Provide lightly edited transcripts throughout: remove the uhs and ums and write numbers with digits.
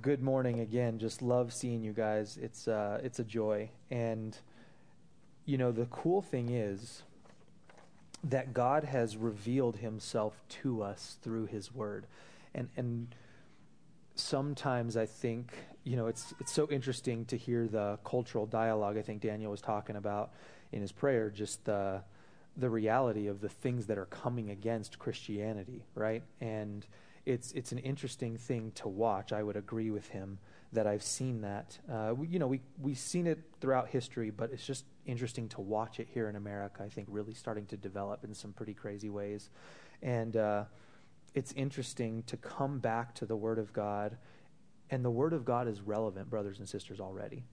Good morning again. Just love seeing you guys. It's a joy. And the cool thing is that God has revealed himself to us through his word. And sometimes I think, it's so interesting to hear the cultural dialogue I think Daniel was talking about in his prayer, just the reality of the things that are coming against Christianity, right? And it's an interesting thing to watch. I would agree with him that I've seen that. We've seen it throughout history, but it's just interesting to watch it here in America, I think, really starting to develop in some pretty crazy ways. And it's interesting to come back to the Word of God, and the Word of God is relevant, brothers and sisters, already.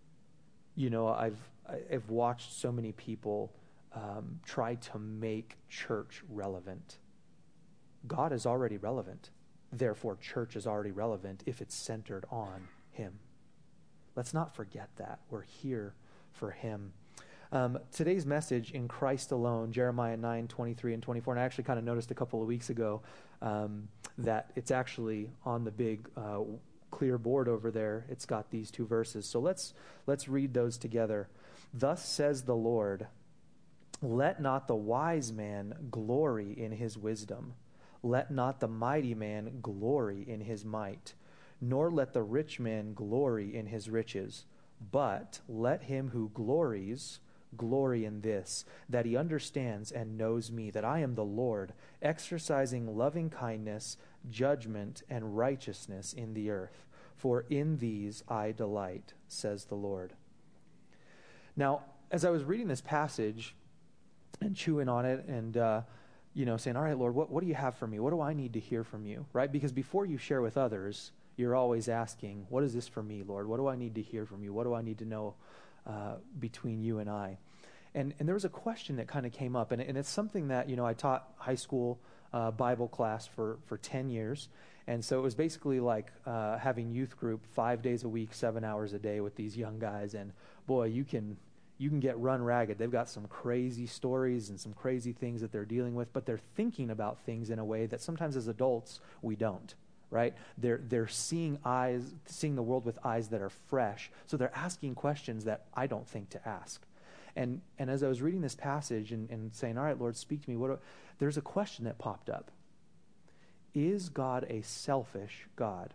I've watched so many people try to make church relevant. God is already relevant. Therefore, church is already relevant if it's centered on him. Let's not forget that. We're here for him. Today's message, in Christ alone, Jeremiah 9:23 and 24, and I actually kind of noticed a couple of weeks ago that it's actually on the big clear board over there. It's got these two verses. So let's read those together. Thus says the Lord, let not the wise man glory in his wisdom. Let not the mighty man glory in his might, nor let the rich man glory in his riches. But let him who glories glory in this, that he understands and knows me, that I am the Lord, exercising loving kindness, judgment, and righteousness in the earth. For in these I delight, says the Lord. Now, as I was reading this passage and chewing on it and saying, all right, Lord, what do you have for me? What do I need to hear from you? Right? Because before you share with others, you're always asking, what is this for me, Lord? What do I need to hear from you? What do I need to know between you and I? And there was a question that kind of came up, and it's something that, I taught high school Bible class for 10 years. And so it was basically like having youth group 5 days a week, 7 hours a day with these young guys. And boy, you can get run ragged. They've got some crazy stories and some crazy things that they're dealing with, but they're thinking about things in a way that sometimes as adults we don't, right? They're seeing the world with eyes that are fresh. So they're asking questions that I don't think to ask. And as I was reading this passage and saying, all right, Lord, speak to me, there's a question that popped up. Is God a selfish God?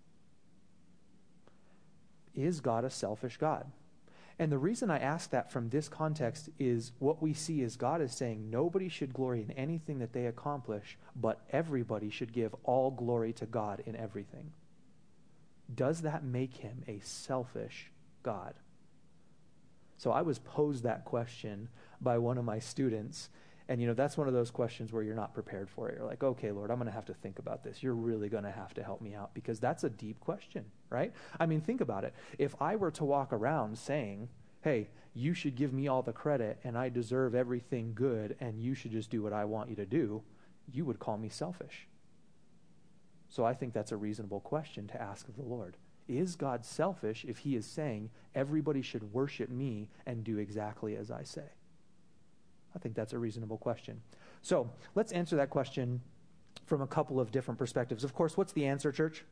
Is God a selfish God? And the reason I ask that from this context is what we see is God is saying nobody should glory in anything that they accomplish, but everybody should give all glory to God in everything. Does that make him a selfish God? So I was posed that question by one of my students, and that's one of those questions where you're not prepared for it. You're like, okay, Lord, I'm going to have to think about this. You're really going to have to help me out, because that's a deep question, right? I mean, think about it. If I were to walk around saying, hey, you should give me all the credit and I deserve everything good and you should just do what I want you to do, you would call me selfish. So I think that's a reasonable question to ask of the Lord. Is God selfish if he is saying everybody should worship me and do exactly as I say? I think that's a reasonable question. So let's answer that question from a couple of different perspectives. Of course, what's the answer, church?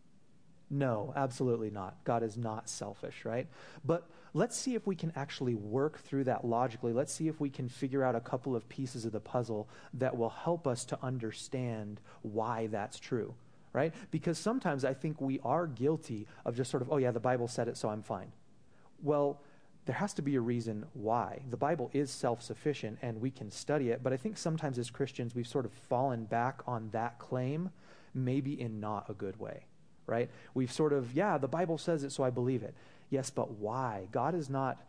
No, absolutely not. God is not selfish, right? But let's see if we can actually work through that logically. Let's see if we can figure out a couple of pieces of the puzzle that will help us to understand why that's true, right? Because sometimes I think we are guilty of just sort of, oh yeah, the Bible said it, so I'm fine. Well, there has to be a reason why. The Bible is self-sufficient and we can study it, but I think sometimes as Christians we've sort of fallen back on that claim, maybe in not a good way, right? We've sort of, yeah, the Bible says it, so I believe it. Yes, but why? God is not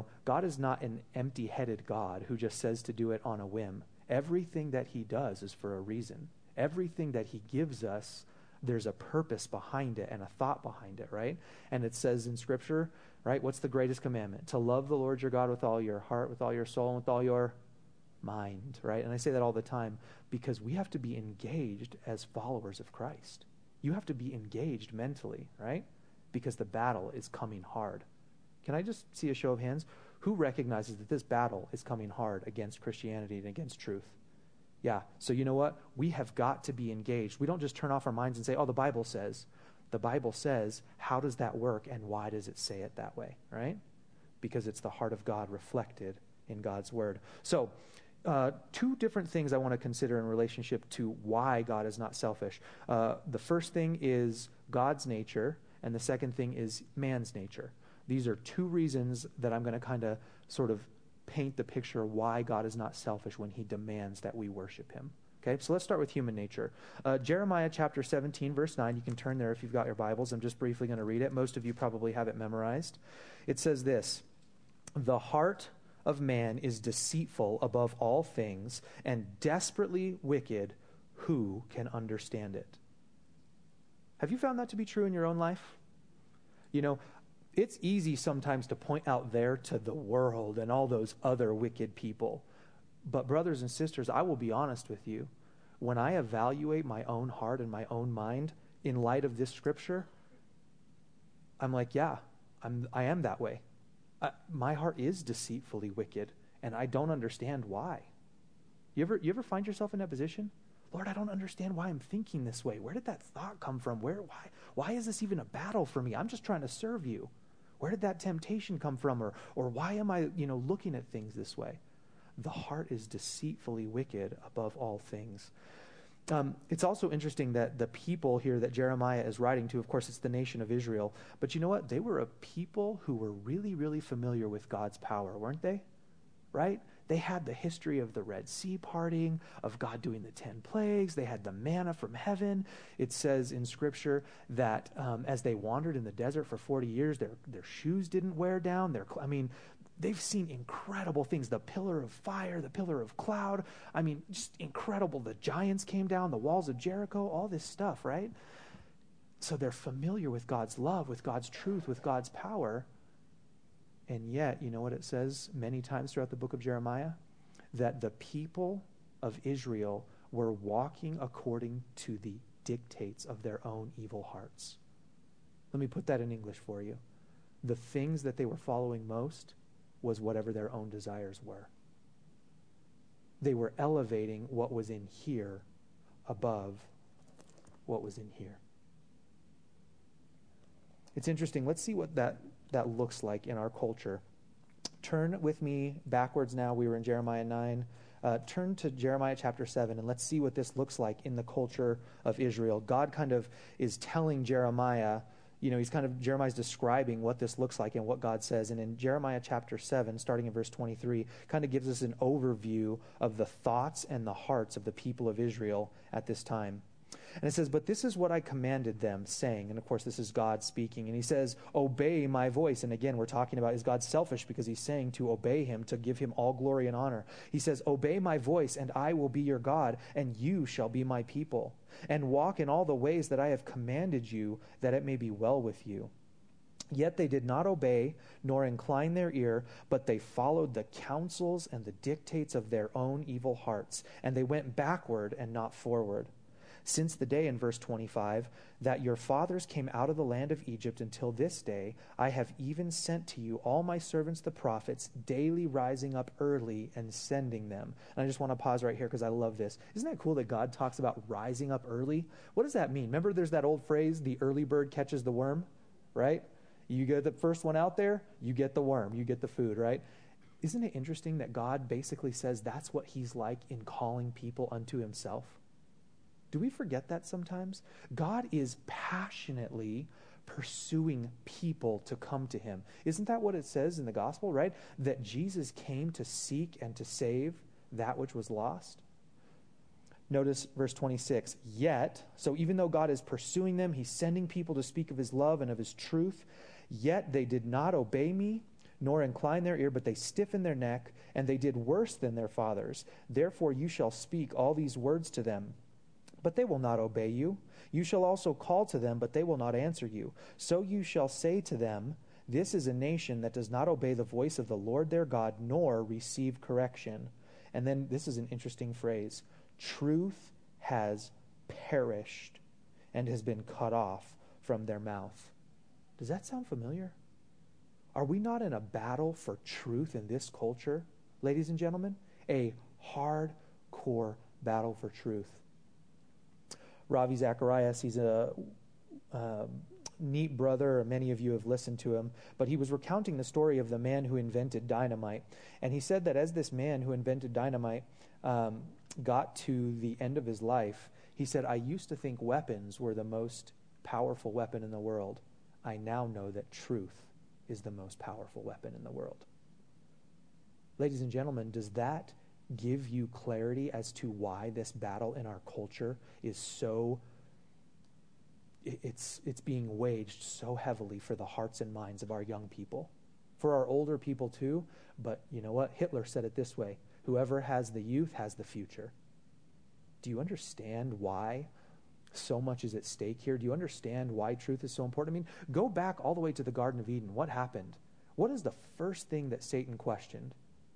an empty-headed God who just says to do it on a whim. Everything that he does is for a reason. Everything that he gives us, there's a purpose behind it and a thought behind it, right? And it says in Scripture, right, what's the greatest commandment? To love the Lord your God with all your heart, with all your soul, and with all your mind, right? And I say that all the time because we have to be engaged as followers of Christ. You have to be engaged mentally, right? Because the battle is coming hard. Can I just see a show of hands? Who recognizes that this battle is coming hard against Christianity and against truth? Yeah, so you know what? We have got to be engaged. We don't just turn off our minds and say, oh, the Bible says. The Bible says, how does that work and why does it say it that way, right? Because it's the heart of God reflected in God's word. So, two different things I want to consider in relationship to why God is not selfish. The first thing is God's nature, and the second thing is man's nature. These are two reasons that I'm going to kind of sort of paint the picture of why God is not selfish when he demands that we worship him. Okay, so let's start with human nature. Jeremiah chapter 17, verse 9. You can turn there if you've got your Bibles. I'm just briefly going to read it. Most of you probably have it memorized. It says this, "The heart of man is deceitful above all things and desperately wicked. Who can understand it?" Have you found that to be true in your own life? You know, it's easy sometimes to point out there to the world and all those other wicked people. But brothers and sisters, I will be honest with you. When I evaluate my own heart and my own mind in light of this scripture, I'm like, yeah, I am that way. My heart is deceitfully wicked, and I don't understand why. You ever find yourself in that position? Lord, I don't understand why I'm thinking this way. Where did that thought come from? Why is this even a battle for me? I'm just trying to serve you. Where did that temptation come from? Or why am I, looking at things this way? The heart is deceitfully wicked above all things. It's also interesting that the people here that Jeremiah is writing to, of course, it's the nation of Israel. But you know what? They were a people who were really, really familiar with God's power, weren't they? Right? They had the history of the Red Sea parting, of God doing the 10 plagues. They had the manna from heaven. It says in Scripture that as they wandered in the desert for 40 years, their shoes didn't wear down. They've seen incredible things. The pillar of fire, the pillar of cloud. Just incredible. The giants came down, the walls of Jericho, all this stuff, right? So they're familiar with God's love, with God's truth, with God's power. And yet, you know what it says many times throughout the book of Jeremiah? That the people of Israel were walking according to the dictates of their own evil hearts. Let me put that in English for you. The things that they were following most was whatever their own desires were. They were elevating what was in here above what was in here. It's interesting. Let's see what that looks like in our culture. Turn with me backwards now. We were in Jeremiah 9. Turn to Jeremiah chapter 7, and let's see what this looks like in the culture of Israel. God kind of is telling Jeremiah, Jeremiah's describing what this looks like and what God says. And in Jeremiah chapter 7, starting in verse 23, kind of gives us an overview of the thoughts and the hearts of the people of Israel at this time. And it says, "But this is what I commanded them, saying," and of course this is God speaking, and he says, "Obey my voice." And again, we're talking about, is God selfish because he's saying to obey him, to give him all glory and honor. He says, "Obey my voice, and I will be your God, and you shall be my people. And walk in all the ways that I have commanded you, that it may be well with you." Yet they did not obey, nor incline their ear, but they followed the counsels and the dictates of their own evil hearts, and they went backward and not forward. Since the day, in verse 25, that your fathers came out of the land of Egypt until this day, I have even sent to you all my servants the prophets, daily rising up early and sending them. And I just want to pause right here because I love this. Isn't that cool that God talks about rising up early? What does that mean? Remember there's that old phrase, the early bird catches the worm, right? You get the first one out there, you get the worm, you get the food, right? Isn't it interesting that God basically says that's what he's like in calling people unto himself? Do we forget that sometimes? God is passionately pursuing people to come to him. Isn't that what it says in the gospel, right? That Jesus came to seek and to save that which was lost. Notice verse 26. Yet, so even though God is pursuing them, he's sending people to speak of his love and of his truth, yet they did not obey me, nor incline their ear, but they stiffened their neck, and they did worse than their fathers. Therefore you shall speak all these words to them, but they will not obey you. You shall also call to them, but they will not answer you. So you shall say to them, this is a nation that does not obey the voice of the Lord their God, nor receive correction. And then this is an interesting phrase. Truth has perished and has been cut off from their mouth. Does that sound familiar? Are we not in a battle for truth in this culture, ladies and gentlemen? A hardcore battle for truth. Ravi Zacharias, he's neat brother, or many of you have listened to him, but he was recounting the story of the man who invented dynamite. And he said that as this man who invented dynamite got to the end of his life, he said, I used to think weapons were the most powerful weapon in the world. I now know that truth is the most powerful weapon in the world. Ladies and gentlemen, does that give you clarity as to why this battle in our culture is so, it's being waged so heavily for the hearts and minds of our young people, for our older people too? But you know what? Hitler said it this way: whoever has the youth has the future. Do you understand why so much is at stake here? Do you understand why truth is so important? I mean, go back all the way to the Garden of Eden. What happened? What is the first thing that Satan questioned?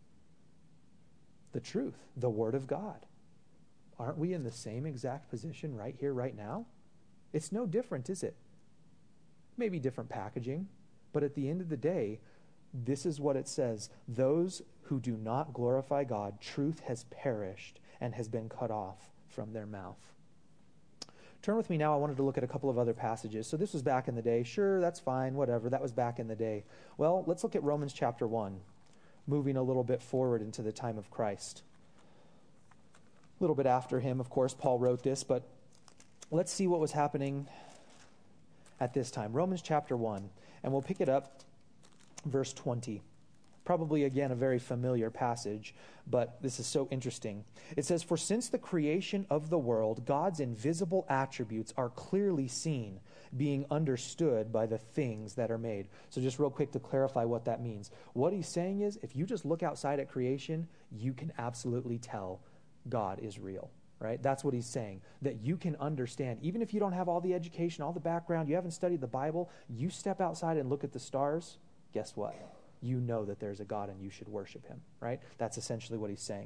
The truth, the Word of God. Aren't we in the same exact position right here, right now? It's no different, is it? Maybe different packaging, but at the end of the day, this is what it says: those who do not glorify God, truth has perished and has been cut off from their mouth. Turn with me now. I wanted to look at a couple of other passages. So this was back in the day. Sure, that's fine, whatever. That was back in the day. Well, let's look at Romans chapter 1, moving a little bit forward into the time of Christ. A little bit after him, of course, Paul wrote this, but let's see what was happening at this time. Romans chapter 1, and we'll pick it up, verse 20. Probably, again, a very familiar passage, but this is so interesting. It says, for since the creation of the world, God's invisible attributes are clearly seen, being understood by the things that are made. So just real quick to clarify what that means. What he's saying is, if you just look outside at creation, you can absolutely tell God is real, right? That's what he's saying, that you can understand. Even if you don't have all the education, all the background, you haven't studied the Bible, you step outside and look at the stars, guess what? You know that there's a God and you should worship him, right? That's essentially what he's saying.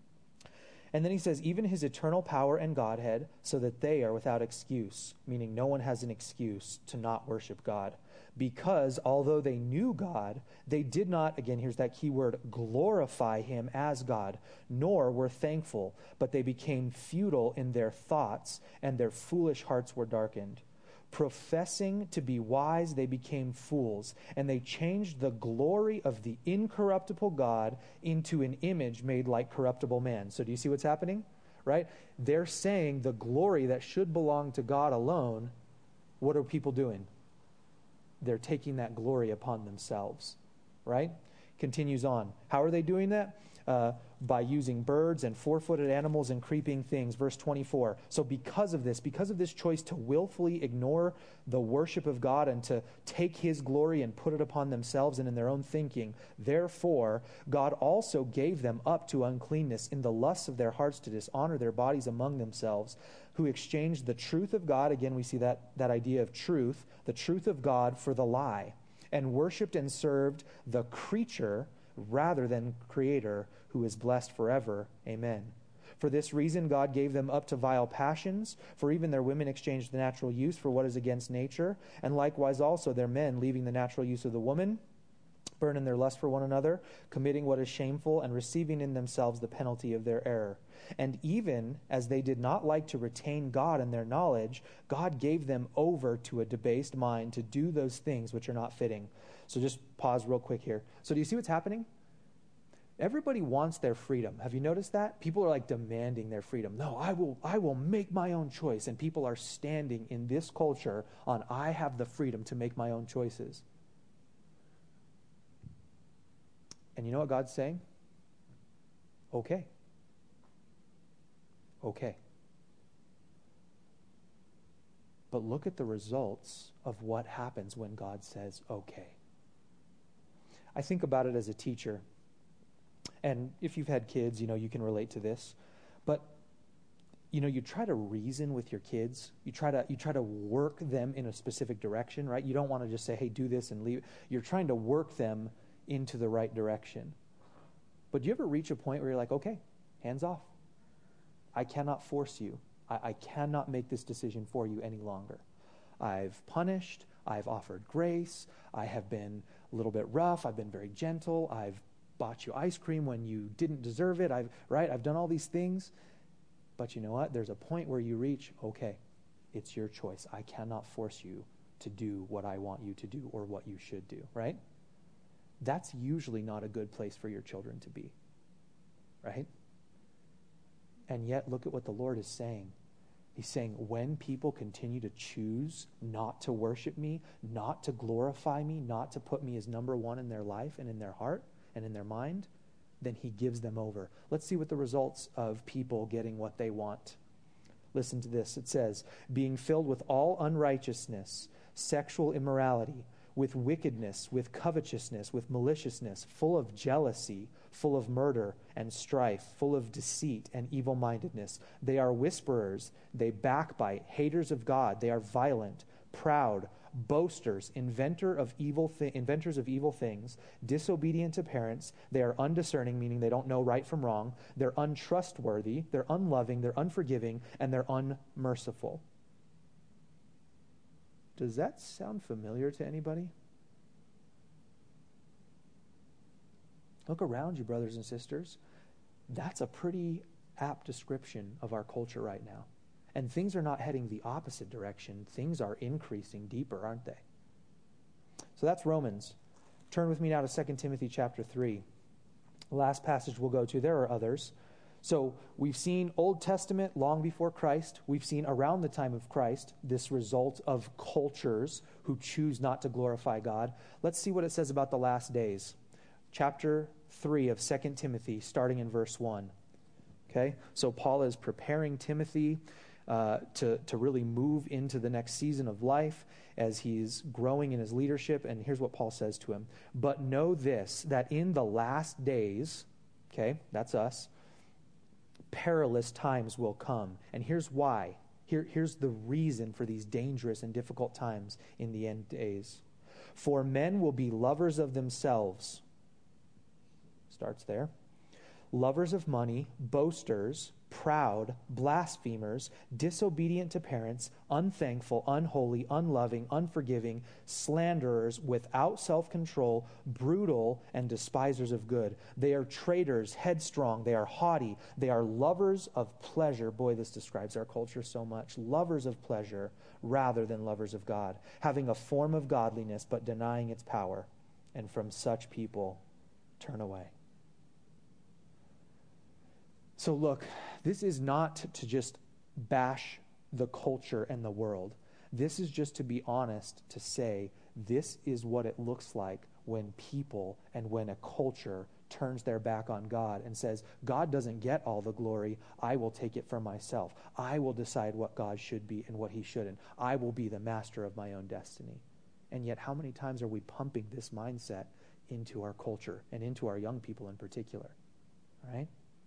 And then he says, even his eternal power and Godhead, so that they are without excuse, meaning no one has an excuse to not worship God. Because although they knew God, they did not, again, here's that key word, glorify him as God, nor were thankful, but they became futile in their thoughts, and their foolish hearts were darkened. Professing to be wise, they became fools, and they changed the glory of the incorruptible God into an image made like corruptible man. So do you see what's happening? Right? They're saying the glory that should belong to God alone, what are people doing? They're taking that glory upon themselves. Right? Continues on. How are they doing that? By using birds and four-footed animals and creeping things. Verse 24. So because of this choice to willfully ignore the worship of God and to take his glory and put it upon themselves and in their own thinking, therefore God also gave them up to uncleanness in the lusts of their hearts to dishonor their bodies among themselves, who exchanged the truth of God, again we see that idea of truth, the truth of God for the lie, and worshipped and served the creature rather than Creator, who is blessed forever. Amen. For this reason, God gave them up to vile passions, for even their women exchanged the natural use for what is against nature, and likewise also their men, leaving the natural use of the woman, burn in their lust for one another, committing what is shameful, and receiving in themselves the penalty of their error. And even as they did not like to retain God in their knowledge, God gave them over to a debased mind to do those things which are not fitting. So just pause real quick here. So do you see what's happening? Everybody wants their freedom. Have you noticed that? People are like demanding their freedom. No, I will make my own choice. And people are standing in this culture on, I have the freedom to make my own choices. And you know what God's saying? Okay. Okay. But look at the results of what happens when God says okay. I think about it as a teacher. And if you've had kids, you can relate to this. But, you try to reason with your kids. You try to work them in a specific direction, right? You don't want to just say, hey, do this and leave. You're trying to work them into the right direction. But do you ever reach a point where you're like, okay, hands off. I cannot force you. I cannot make this decision for you any longer. I've punished. I've offered grace. I have been a little bit rough. I've been very gentle. I've bought you ice cream when you didn't deserve it. I've done all these things. But you know what? There's a point where you reach, okay, It's your choice. I cannot force you to do what I want you to do or what you should do, right? That's usually not a good place for your children to be, right? And yet, look at what the Lord is saying. He's saying, when people continue to choose not to worship me, not to glorify me, not to put me as number one in their life and in their heart and in their mind, then he gives them over. Let's see what the results of people getting what they want. Listen to this. It says, being filled with all unrighteousness, sexual immorality, with wickedness, with covetousness, with maliciousness, full of jealousy, full of murder and strife, full of deceit and evil-mindedness. They are whisperers, they backbite, haters of God. They are violent, proud, boasters, inventors of evil things, disobedient to parents. They are undiscerning, meaning they don't know right from wrong. They're untrustworthy, they're unloving, they're unforgiving, and they're unmerciful. Does that sound familiar to anybody? Look around you, brothers and sisters. That's a pretty apt description of our culture right now. And things are not heading the opposite direction. Things are increasing deeper, aren't they? So that's Romans. Turn with me now to 2 Timothy chapter 3. The last passage we'll go to. There are others. So we've seen Old Testament long before Christ. We've seen around the time of Christ this result of cultures who choose not to glorify God. Let's see what it says about the last days. Chapter 3 of 2 Timothy, starting in verse 1. Okay? So Paul is preparing Timothy to really move into the next season of life as he's growing in his leadership. And here's what Paul says to him. But know this, that in the last days, okay, that's us, perilous times will come. And here's why. Here's the reason for these dangerous and difficult times in the end days. For men will be lovers of themselves. Starts there. Lovers of money, boasters, proud, blasphemers, disobedient to parents, unthankful, unholy, unloving, unforgiving, slanderers, without self-control, brutal, and despisers of good. They are traitors, headstrong, they are haughty, they are lovers of pleasure. Boy, this describes our culture so much. Lovers of pleasure rather than lovers of God, having a form of godliness but denying its power. And from such people, turn away. So look, this is not to just bash the culture and the world. This is just to be honest, to say this is what it looks like when people and when a culture turns their back on God and says, God doesn't get all the glory. I will take it for myself. I will decide what God should be and what he shouldn't. I will be the master of my own destiny. And yet, how many times are we pumping this mindset into our culture and into our young people in particular? Right?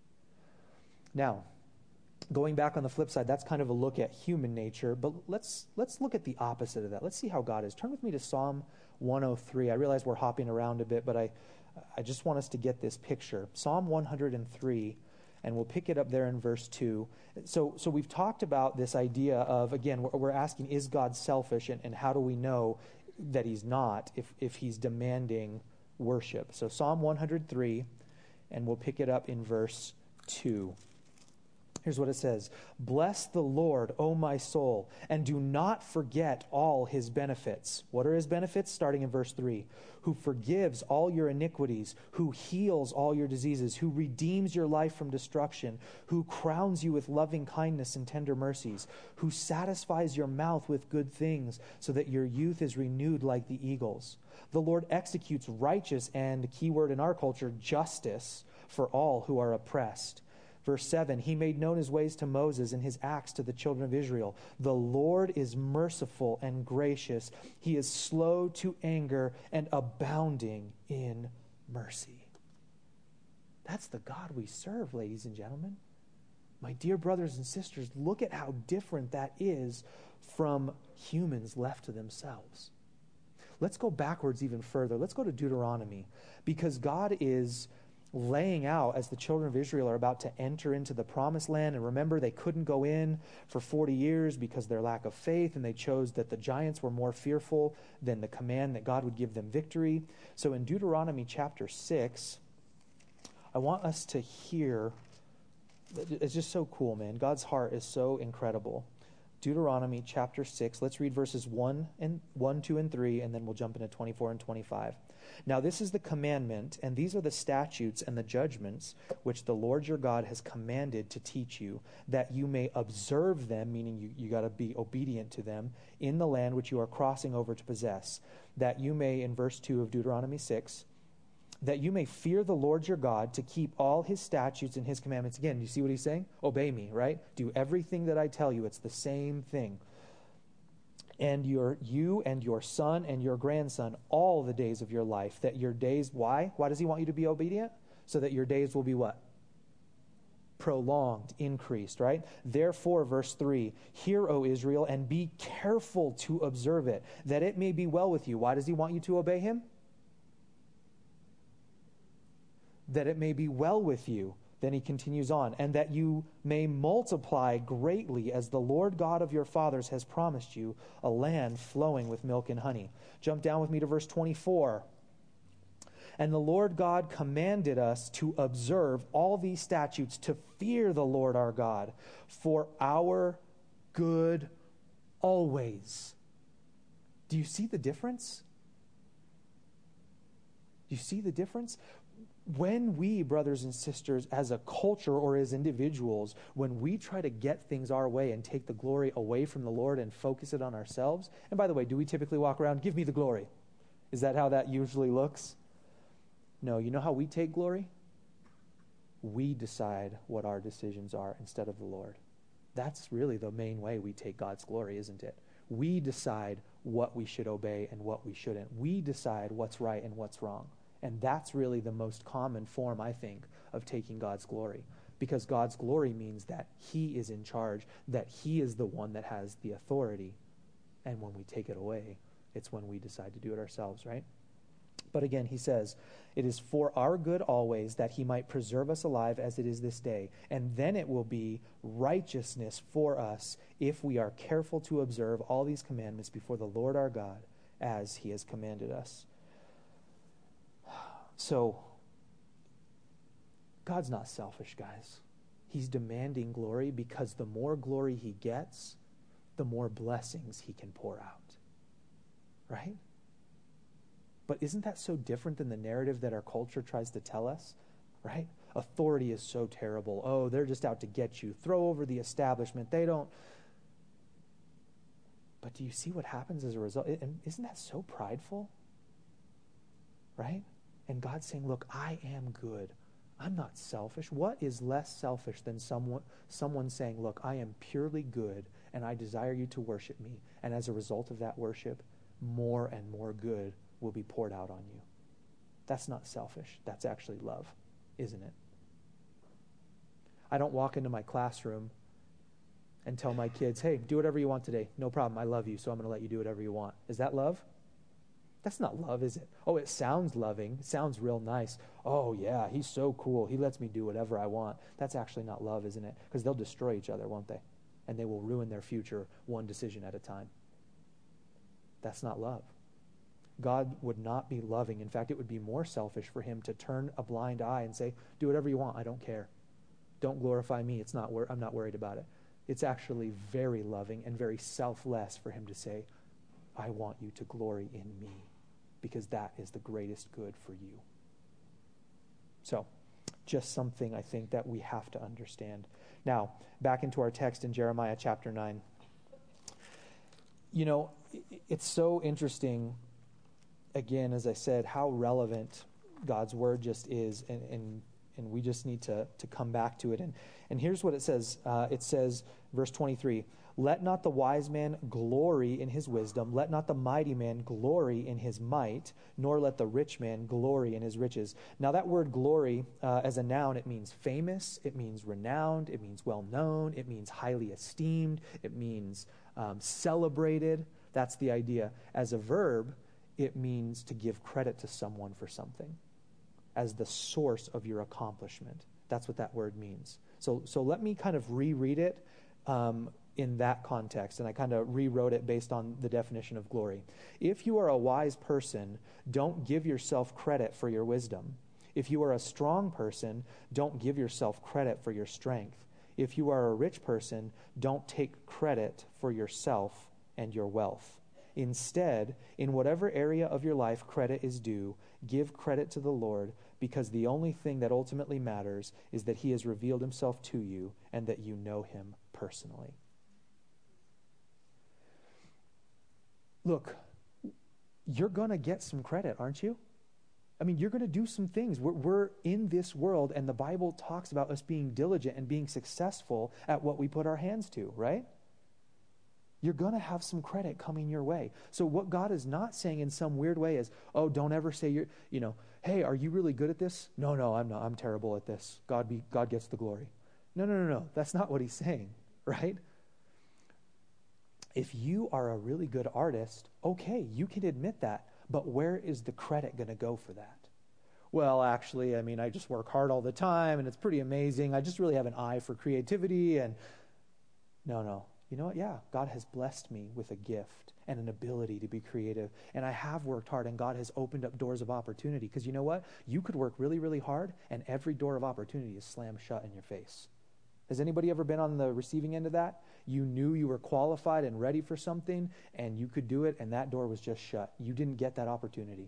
Now, going back on the flip side, that's kind of a look at human nature, but let's look at the opposite of that. Let's see how God is. Turn with me to Psalm 103. I realize we're hopping around a bit, but I just want us to get this picture. Psalm 103, and we'll pick it up there in verse 2. So we've talked about this idea of, again, we're asking, is God selfish, and how do we know that he's not if he's demanding worship? So Psalm 103, and we'll pick it up in verse 2. Here's what it says. Bless the Lord, O my soul, and do not forget all his benefits. What are his benefits? Starting in verse 3. Who forgives all your iniquities, who heals all your diseases, who redeems your life from destruction, who crowns you with loving kindness and tender mercies, who satisfies your mouth with good things so that your youth is renewed like the eagles. The Lord executes righteous and, keyword in our culture, justice for all who are oppressed. Verse 7, he made known his ways to Moses and his acts to the children of Israel. The Lord is merciful and gracious. He is slow to anger and abounding in mercy. That's the God we serve, ladies and gentlemen. My dear brothers and sisters, look at how different that is from humans left to themselves. Let's go backwards even further. Let's go to Deuteronomy, because God is laying out, as the children of Israel are about to enter into the promised land. And remember, they couldn't go in for 40 years because of their lack of faith, and they chose that the giants were more fearful than the command that God would give them victory. So in Deuteronomy chapter 6, I want us to hear, it's just so cool, man. God's heart is so incredible. Deuteronomy chapter 6. Let's read verses 1, 2, and 3, and then we'll jump into 24 and 25. Now this is the commandment, and these are the statutes and the judgments which the Lord your God has commanded to teach you, that you may observe them, meaning you got to be obedient to them, in the land which you are crossing over to possess, that you may, in verse 2 of Deuteronomy 6, that you may fear the Lord your God, to keep all his statutes and his commandments. Again, you see what he's saying? Obey me, right? Do everything that I tell you. It's the same thing. And you and your son and your grandson all the days of your life, that your days, why? Why does he want you to be obedient? So that your days will be what? Prolonged, increased, right? Therefore, verse 3, hear, O Israel, and be careful to observe it, that it may be well with you. Why does he want you to obey him? That it may be well with you. Then he continues on, and that you may multiply greatly, as the Lord God of your fathers has promised you, a land flowing with milk and honey. Jump down with me to verse 24. And the Lord God commanded us to observe all these statutes, to fear the Lord our God, for our good always. Do you see the difference? Do you see the difference? When we, brothers and sisters, as a culture or as individuals, when we try to get things our way and take the glory away from the Lord and focus it on ourselves, and by the way, do we typically walk around, give me the glory? Is that how that usually looks? No, you know how we take glory? We decide what our decisions are instead of the Lord. That's really the main way we take God's glory, isn't it? We decide what we should obey and what we shouldn't. We decide what's right and what's wrong. And that's really the most common form, I think, of taking God's glory. Because God's glory means that he is in charge, that he is the one that has the authority. And when we take it away, it's when we decide to do it ourselves, right? But again, he says, it is for our good always, that he might preserve us alive as it is this day. And then it will be righteousness for us if we are careful to observe all these commandments before the Lord our God, as he has commanded us. So, God's not selfish, guys. He's demanding glory because the more glory he gets, the more blessings he can pour out. Right? But isn't that so different than the narrative that our culture tries to tell us? Right? Authority is so terrible. Oh, they're just out to get you. Throw over the establishment. They don't. But do you see what happens as a result? And isn't that so prideful? Right? And God's saying, look, I am good. I'm not selfish. What is less selfish than someone saying, look, I am purely good, and I desire you to worship me. And as a result of that worship, more and more good will be poured out on you. That's not selfish. That's actually love, isn't it? I don't walk into my classroom and tell my kids, hey, do whatever you want today. No problem. I love you, so I'm going to let you do whatever you want. Is that love? That's not love, is it? Oh, it sounds loving. It sounds real nice. Oh, yeah, he's so cool. He lets me do whatever I want. That's actually not love, isn't it? Because they'll destroy each other, won't they? And they will ruin their future one decision at a time. That's not love. God would not be loving. In fact, it would be more selfish for him to turn a blind eye and say, do whatever you want. I don't care. Don't glorify me. I'm not worried about it. It's actually very loving and very selfless for him to say, I want you to glory in me, because that is the greatest good for you. So, just something I think that we have to understand. Now, back into our text in Jeremiah chapter 9. You know, it's so interesting, again, as I said, how relevant God's word just is, and we just need to come back to it. And here's what it says. It says, verse 23, let not the wise man glory in his wisdom, let not the mighty man glory in his might, nor let the rich man glory in his riches. Now that word glory, as a noun, it means famous, it means renowned, it means well-known, it means highly esteemed, it means celebrated. That's the idea. As a verb, it means to give credit to someone for something as the source of your accomplishment. That's what that word means. So let me kind of reread it in that context, and I kind of rewrote it based on the definition of glory. If you are a wise person, don't give yourself credit for your wisdom. If you are a strong person, don't give yourself credit for your strength. If you are a rich person, don't take credit for yourself and your wealth. Instead, in whatever area of your life credit is due, give credit to the Lord, because the only thing that ultimately matters is that he has revealed himself to you and that you know him personally. Look, you're going to get some credit, aren't you? I mean, you're going to do some things. We're in this world, and the Bible talks about us being diligent and being successful at what we put our hands to, right? You're going to have some credit coming your way. So what God is not saying in some weird way is, oh, don't ever say hey, are you really good at this? No, I'm not. I'm terrible at this. God gets the glory. No. That's not what he's saying, right? If you are a really good artist, okay, you can admit that. But where is the credit going to go for that? Well, actually, I just work hard all the time, and it's pretty amazing. I just really have an eye for creativity. And no. You know what? Yeah, God has blessed me with a gift and an ability to be creative. And I have worked hard, and God has opened up doors of opportunity. Because you know what? You could work really, really hard, and every door of opportunity is slammed shut in your face. Has anybody ever been on the receiving end of that? You knew you were qualified and ready for something, and you could do it, and that door was just shut. You didn't get that opportunity.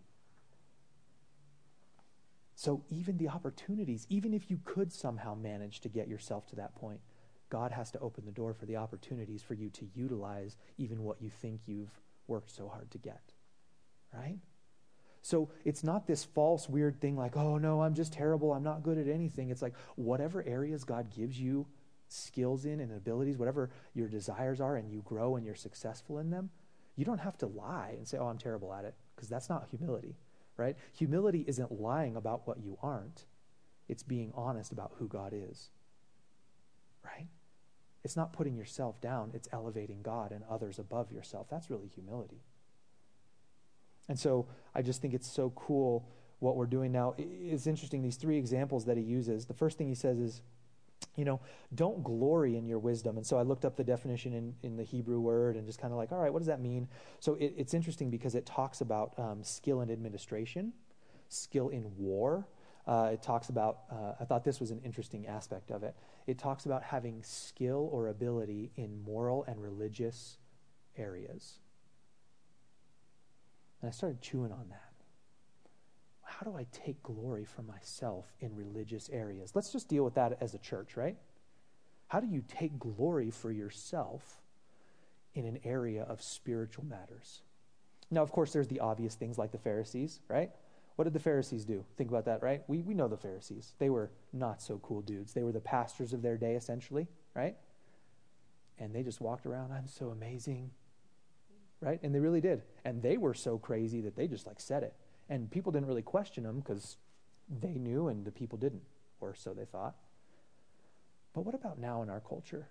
So even the opportunities, even if you could somehow manage to get yourself to that point, God has to open the door for the opportunities for you to utilize even what you think you've worked so hard to get. Right? So it's not this false, weird thing like, oh, no, I'm just terrible. I'm not good at anything. It's like whatever areas God gives you skills in and abilities, whatever your desires are, and you grow and you're successful in them, you don't have to lie and say, oh, I'm terrible at it, because that's not humility, right? Humility isn't lying about what you aren't. It's being honest about who God is, right? It's not putting yourself down. It's elevating God and others above yourself. That's really humility. And so I just think it's so cool what we're doing now. It's interesting, these three examples that he uses. The first thing he says is, don't glory in your wisdom. And so I looked up the definition in the Hebrew word and just kind of like, all right, what does that mean? So it's interesting because it talks about skill in administration, skill in war. It talks about, I thought this was an interesting aspect of it. It talks about having skill or ability in moral and religious areas. And I started chewing on that. How do I take glory for myself in religious areas? Let's just deal with that as a church, right? How do you take glory for yourself in an area of spiritual matters? Now, of course, there's the obvious things like the Pharisees, right? What did the Pharisees do? Think about that, right? We know the Pharisees. They were not so cool dudes. They were the pastors of their day, essentially, right? And they just walked around, I'm so amazing, right? And they really did. And they were so crazy that they just said it. And people didn't really question them because they knew and the people didn't, or so they thought. But what about now in our culture?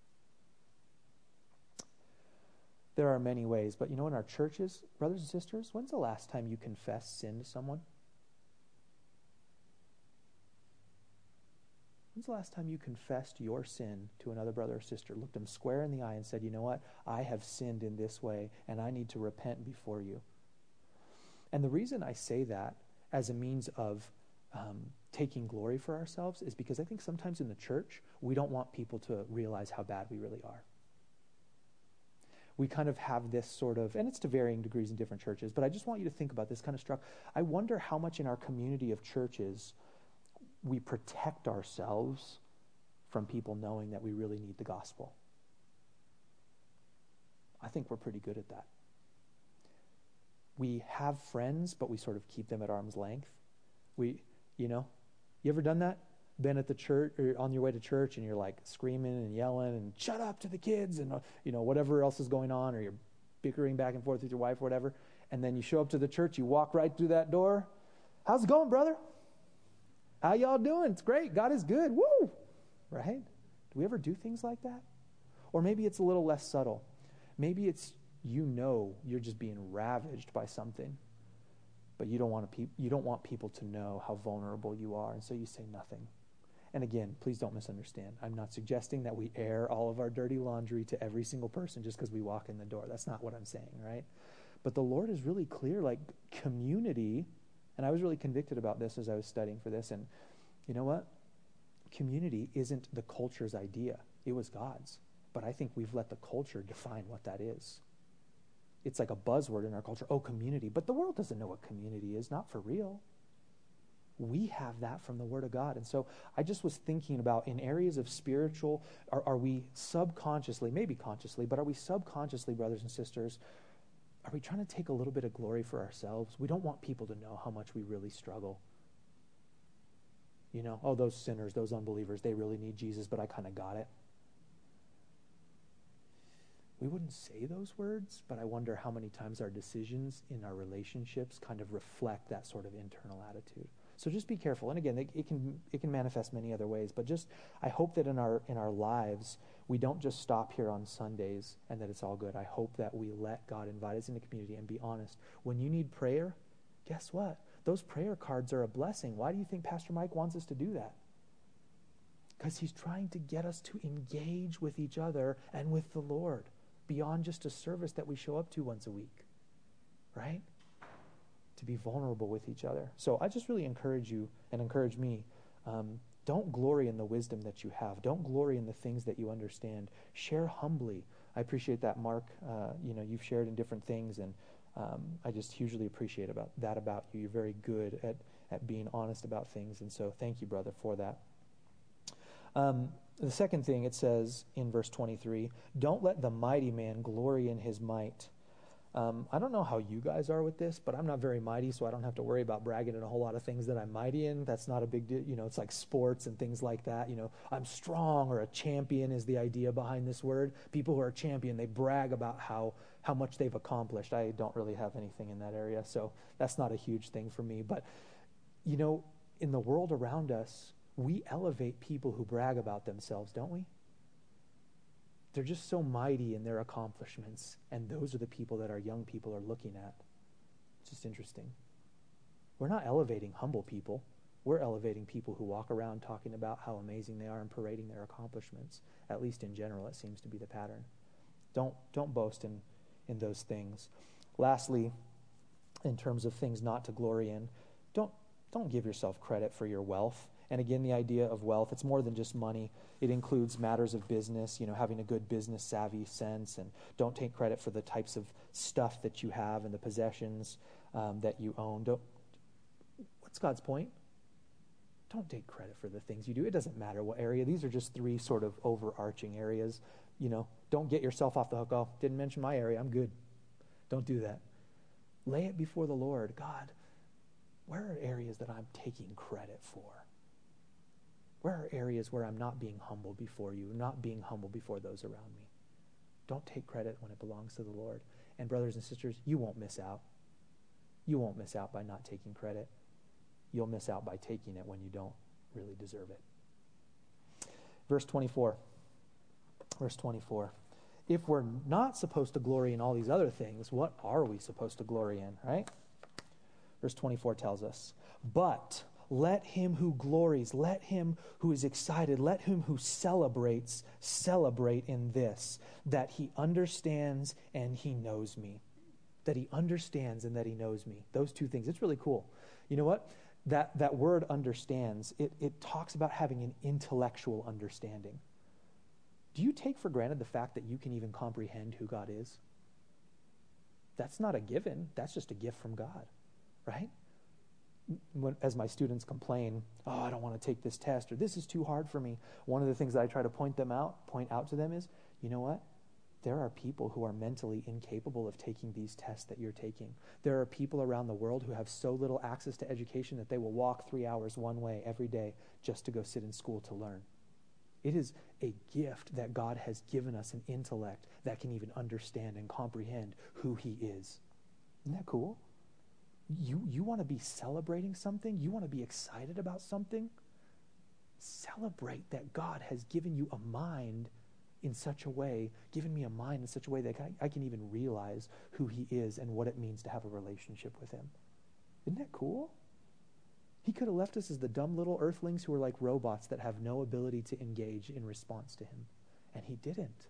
There are many ways, but in our churches, brothers and sisters, when's the last time you confessed sin to someone? When's the last time you confessed your sin to another brother or sister, looked them square in the eye and said, you know what, I have sinned in this way and I need to repent before you? And the reason I say that as a means of taking glory for ourselves is because I think sometimes in the church, we don't want people to realize how bad we really are. We kind of have this sort of, and it's to varying degrees in different churches, but I just want you to think about this kind of struck. I wonder how much in our community of churches we protect ourselves from people knowing that we really need the gospel. I think we're pretty good at that. We have friends, but we sort of keep them at arm's length. You ever done that? Been at the church or on your way to church and you're screaming and yelling and shut up to the kids and whatever else is going on, or you're bickering back and forth with your wife or whatever, and then you show up to the church, you walk right through that door. How's it going, brother? How y'all doing? It's great. God is good. Woo! Right? Do we ever do things like that? Or maybe it's a little less subtle. Maybe it's you're just being ravaged by something, but you don't want people to know how vulnerable you are, and so you say nothing. And again, please don't misunderstand. I'm not suggesting that we air all of our dirty laundry to every single person just because we walk in the door. That's not what I'm saying, right? But the Lord is really clear, community, and I was really convicted about this as I was studying for this, and you know what? community isn't the culture's idea. It was God's. But I think we've let the culture define what that is. It's like a buzzword in our culture. Oh, community. But the world doesn't know what community is, not for real. We have that from the Word of God. And so I just was thinking about in areas of spiritual, are we subconsciously, maybe consciously, but are we subconsciously, brothers and sisters, are we trying to take a little bit of glory for ourselves? We don't want people to know how much we really struggle. You know, oh, those sinners, those unbelievers, they really need Jesus, but I kind of got it. We wouldn't say those words, but I wonder how many times our decisions in our relationships kind of reflect that sort of internal attitude. So just be careful. And again, it can manifest many other ways, but just I hope that in our lives we don't just stop here on Sundays and that it's all good. I hope that we let God invite us into community and be honest. When you need prayer, guess what? Those prayer cards are a blessing. Why do you think Pastor Mike wants us to do that? Because he's trying to get us to engage with each other and with the Lord beyond just a service that we show up to once a week, right? To be vulnerable with each other. So I just really encourage you and encourage me, don't glory in the wisdom that you have. Don't glory in the things that you understand. Share humbly. I appreciate that, Mark. You've shared in different things, and I just hugely appreciate about you. You're very good at being honest about things, and so thank you, brother, for that. The second thing it says in verse 23, don't let the mighty man glory in his might. I don't know how you guys are with this, but I'm not very mighty, so I don't have to worry about bragging in a whole lot of things that I'm mighty in. That's not a big deal. You know, it's like sports and things like that. You know, I'm strong, or a champion is the idea behind this word. People who are champion, they brag about how much they've accomplished. I don't really have anything in that area, so that's not a huge thing for me. But, you know, in the world around us, we elevate people who brag about themselves, don't we? They're just so mighty in their accomplishments, and those are the people that our young people are looking at. It's just interesting. We're not elevating humble people. We're elevating people who walk around talking about how amazing they are and parading their accomplishments. At least in general, it seems to be the pattern. Don't boast in those things. Lastly, in terms of things not to glory in, don't give yourself credit for your wealth. And again, the idea of wealth, it's more than just money. It includes matters of business, you know, having a good business savvy sense, and don't take credit for the types of stuff that you have and the possessions that you own. What's God's point? Don't take credit for the things you do. It doesn't matter what area. These are just three sort of overarching areas. You know, don't get yourself off the hook. Oh, didn't mention my area. I'm good. Don't do that. Lay it before the Lord. God, where are areas that I'm taking credit for? Where are areas where I'm not being humble before you, not being humble before those around me? Don't take credit when it belongs to the Lord. And brothers and sisters, you won't miss out. You won't miss out by not taking credit. You'll miss out by taking it when you don't really deserve it. Verse 24. Verse 24. If we're not supposed to glory in all these other things, what are we supposed to glory in, right? Verse 24 tells us, but let him who glories, let him who is excited, let him who celebrates, celebrate in this, that he understands and he knows me. That he understands and that he knows me. Those two things. It's really cool. You know what? That word understands, it talks about having an intellectual understanding. Do you take for granted the fact that you can even comprehend who God is? That's not a given. That's just a gift from God, right? As my students complain, oh, I don't want to take this test, or this is too hard for me, one of the things that I try to point out to them is, you know what? There are people who are mentally incapable of taking these tests that you're taking. There are people around the world who have so little access to education that they will walk 3 hours one way every day just to go sit in school to learn. It is a gift that God has given us, an intellect that can even understand and comprehend who he is. Isn't that cool? You want to be celebrating something? You want to be excited about something? Celebrate that God has given you a mind in such a way, given me a mind in such a way that I can even realize who he is and what it means to have a relationship with him. Isn't that cool? He could have left us as the dumb little earthlings who are like robots that have no ability to engage in response to him. And he didn't.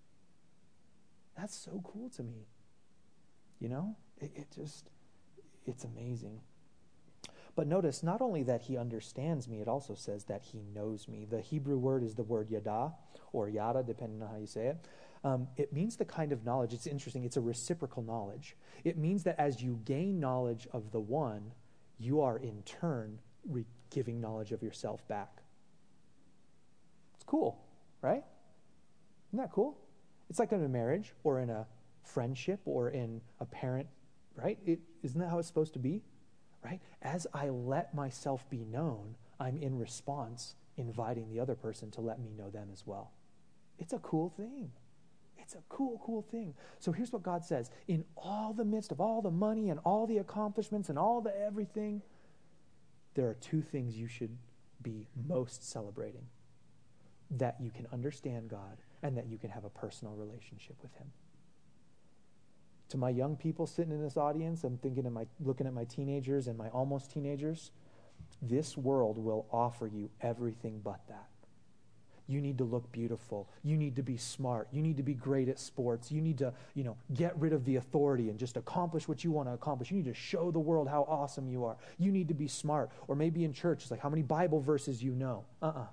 That's so cool to me. You know? It's amazing. But notice, not only that he understands me, it also says that he knows me. The Hebrew word is the word yada, or yada, depending on how you say it. It means the kind of knowledge. It's interesting. It's a reciprocal knowledge. It means that as you gain knowledge of the one, you are in turn giving knowledge of yourself back. It's cool, right? Isn't that cool? It's like in a marriage or in a friendship or in a parent, right? Isn't that how it's supposed to be? Right? As I let myself be known, I'm in response inviting the other person to let me know them as well. It's a cool thing. It's a cool thing. So here's what God says. In all the midst of all the money and all the accomplishments and all the everything, there are two things you should be most celebrating. That you can understand God and that you can have a personal relationship with him. To my young people sitting in this audience, I'm looking at my teenagers and my almost teenagers, this world will offer you everything but that. You need to look beautiful. You need to be smart. You need to be great at sports. You need to, get rid of the authority and just accomplish what you want to accomplish. You need to show the world how awesome you are. You need to be smart. Or maybe in church, it's like how many Bible verses you know.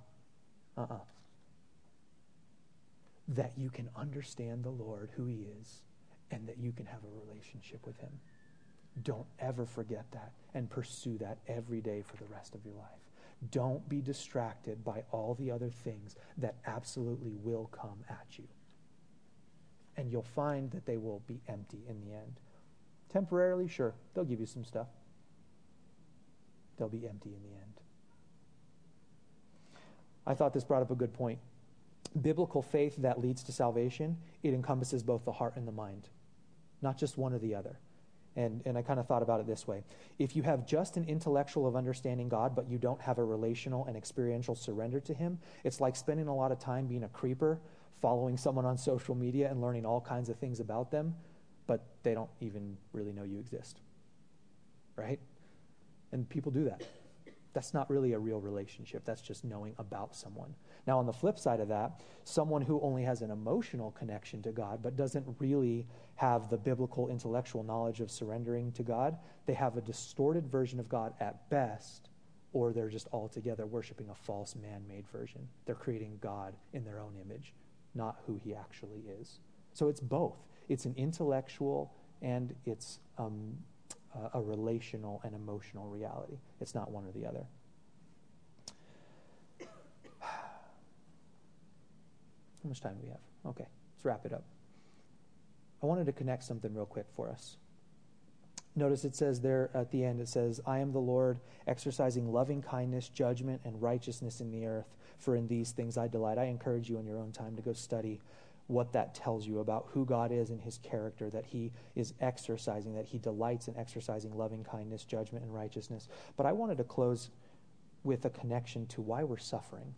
That you can understand the Lord, who he is, and that you can have a relationship with him. Don't ever forget that and pursue that every day for the rest of your life. Don't be distracted by all the other things that absolutely will come at you. And you'll find that they will be empty in the end. Temporarily, sure, they'll give you some stuff. They'll be empty in the end. I thought this brought up a good point. Biblical faith that leads to salvation, it encompasses both the heart and the mind, not just one or the other. And I kind of thought about it this way. If you have just an intellectual of understanding God, but you don't have a relational and experiential surrender to him, it's like spending a lot of time being a creeper, following someone on social media and learning all kinds of things about them, but they don't even really know you exist. Right? And people do that. That's not really a real relationship. That's just knowing about someone. Now, on the flip side of that, someone who only has an emotional connection to God but doesn't really have the biblical intellectual knowledge of surrendering to God, they have a distorted version of God at best, or they're just altogether worshiping a false man-made version. They're creating God in their own image, not who he actually is. So it's both. It's an intellectual and it's a relational and emotional reality. It's not one or the other. How much time do we have? Okay, let's wrap it up. I wanted to connect something real quick for us. Notice it says there at the end, it says, I am the Lord, exercising loving kindness, judgment, and righteousness in the earth, for in these things I delight. I encourage you in your own time to go study what that tells you about who God is and his character, that he is exercising, that he delights in exercising loving kindness, judgment, and righteousness. But I wanted to close with a connection to why we're suffering.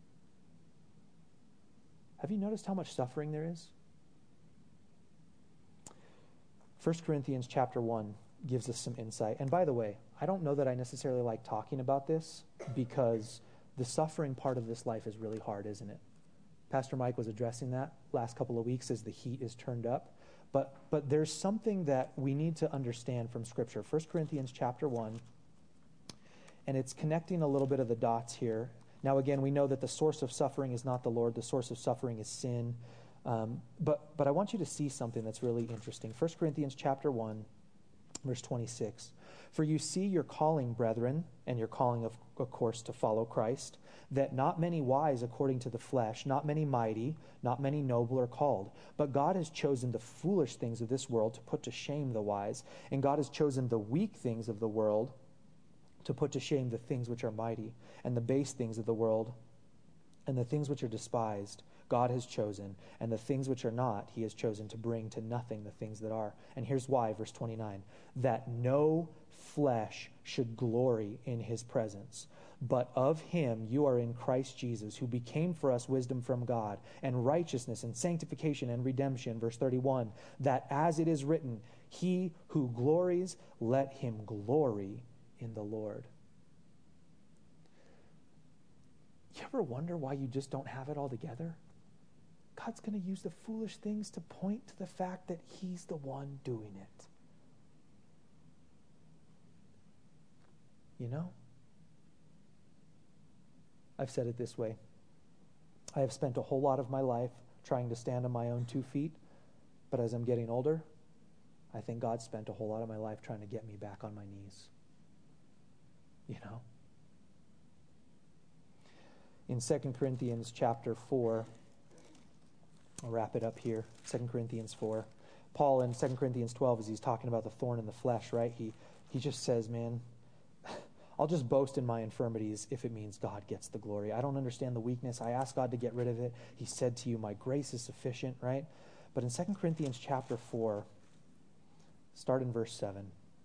Have you noticed how much suffering there is? 1 Corinthians chapter 1 gives us some insight. And by the way, I don't know that I necessarily like talking about this because the suffering part of this life is really hard, isn't it? Pastor Mike was addressing that last couple of weeks as the heat is turned up. But there's something that we need to understand from Scripture. 1 Corinthians chapter 1, and it's connecting a little bit of the dots here. Now, again, we know that the source of suffering is not the Lord. The source of suffering is sin. But I want you to see something that's really interesting. 1 Corinthians chapter 1, verse 26. For you see your calling, brethren, and your calling, of course, to follow Christ, that not many wise according to the flesh, not many mighty, not many noble are called. But God has chosen the foolish things of this world to put to shame the wise. And God has chosen the weak things of the world to put to shame the things which are mighty, and the base things of the world, and the things which are despised, God has chosen, and the things which are not, he has chosen to bring to nothing the things that are. And here's why, verse 29, that no flesh should glory in his presence. But of him you are in Christ Jesus, who became for us wisdom from God, and righteousness, and sanctification, and redemption. Verse 31, that as it is written, he who glories, let him glory in the Lord. You ever wonder why you just don't have it all together? God's going to use the foolish things to point to the fact that he's the one doing it. You know? I've said it this way. I have spent a whole lot of my life trying to stand on my own 2 feet, but as I'm getting older, I think God spent a whole lot of my life trying to get me back on my knees. You know? In 2 Corinthians chapter 4, I'll wrap it up here, 2 Corinthians 4. Paul in 2 Corinthians 12, as he's talking about the thorn in the flesh, right? He just says, man, I'll just boast in my infirmities if it means God gets the glory. I don't understand the weakness. I ask God to get rid of it. He said to you, my grace is sufficient, right? But in 2 Corinthians chapter 4, start in verse 7.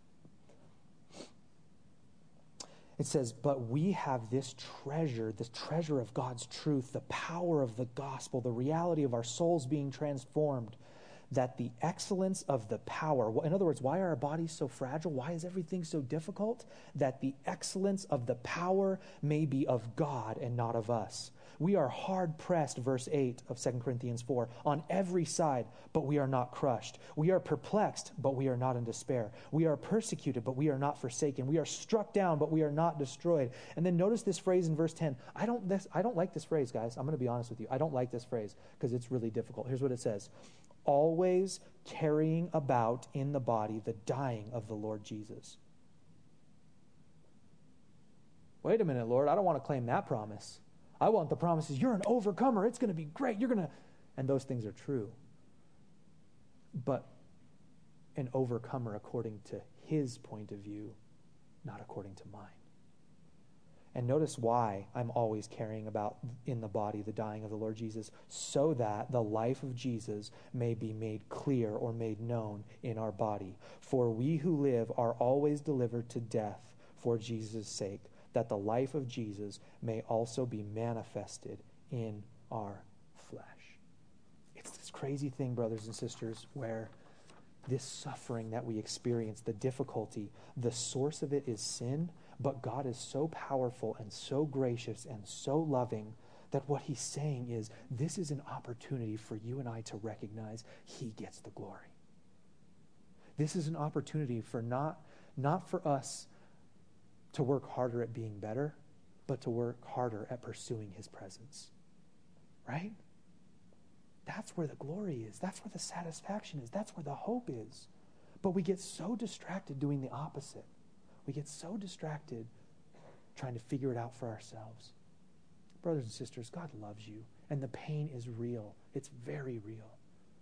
It says, but we have this treasure of God's truth, the power of the gospel, the reality of our souls being transformed, that the excellence of the power, in other words, why are our bodies so fragile? Why is everything so difficult? That the excellence of the power may be of God and not of us. We are hard pressed, verse 8 of 2 Corinthians 4, on every side, but we are not crushed. We are perplexed, but we are not in despair. We are persecuted, but we are not forsaken. We are struck down, but we are not destroyed. And then notice this phrase in verse 10. I don't like this phrase, guys. I'm going to be honest with you. I don't like this phrase because it's really difficult. Here's what it says. Always carrying about in the body the dying of the Lord Jesus. Wait a minute, Lord. I don't want to claim that promise. I want the promises. You're an overcomer. It's going to be great. And those things are true. But an overcomer according to his point of view, not according to mine. And notice why I'm always carrying about in the body the dying of the Lord Jesus, so that the life of Jesus may be made clear or made known in our body. For we who live are always delivered to death for Jesus' sake, that the life of Jesus may also be manifested in our flesh. It's this crazy thing, brothers and sisters, where this suffering that we experience, the difficulty, the source of it is sin, but God is so powerful and so gracious and so loving that what he's saying is, this is an opportunity for you and I to recognize he gets the glory. This is an opportunity for not for us to work harder at being better, but to work harder at pursuing his presence. Right? That's where the glory is. That's where the satisfaction is. That's where the hope is. But we get so distracted doing the opposite. We get so distracted trying to figure it out for ourselves. Brothers and sisters, God loves you, and the pain is real. It's very real.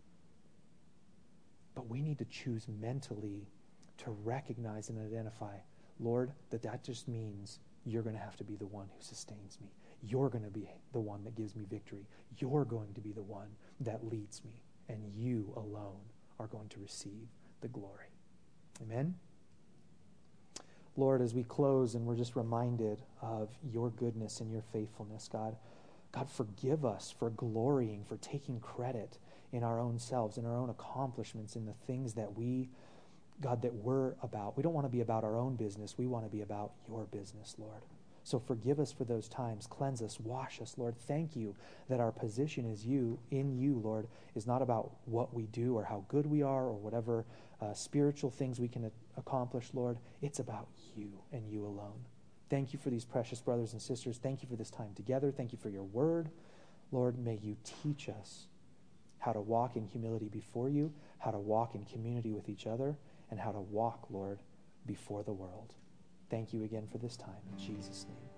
But we need to choose mentally to recognize and identify, Lord, that just means you're going to have to be the one who sustains me. You're going to be the one that gives me victory. You're going to be the one that leads me. And you alone are going to receive the glory. Amen? Lord, as we close and we're just reminded of your goodness and your faithfulness, God, forgive us for glorying, for taking credit in our own selves, in our own accomplishments, in the things that that we're about. We don't want to be about our own business. We want to be about your business, Lord. So forgive us for those times. Cleanse us, wash us, Lord. Thank you that our position in you, Lord, is not about what we do or how good we are or whatever spiritual things we can accomplish, Lord. It's about you and you alone. Thank you for these precious brothers and sisters. Thank you for this time together. Thank you for your word. Lord, may you teach us how to walk in humility before you, how to walk in community with each other, and how to walk, Lord, before the world. Thank you again for this time. In Jesus' name.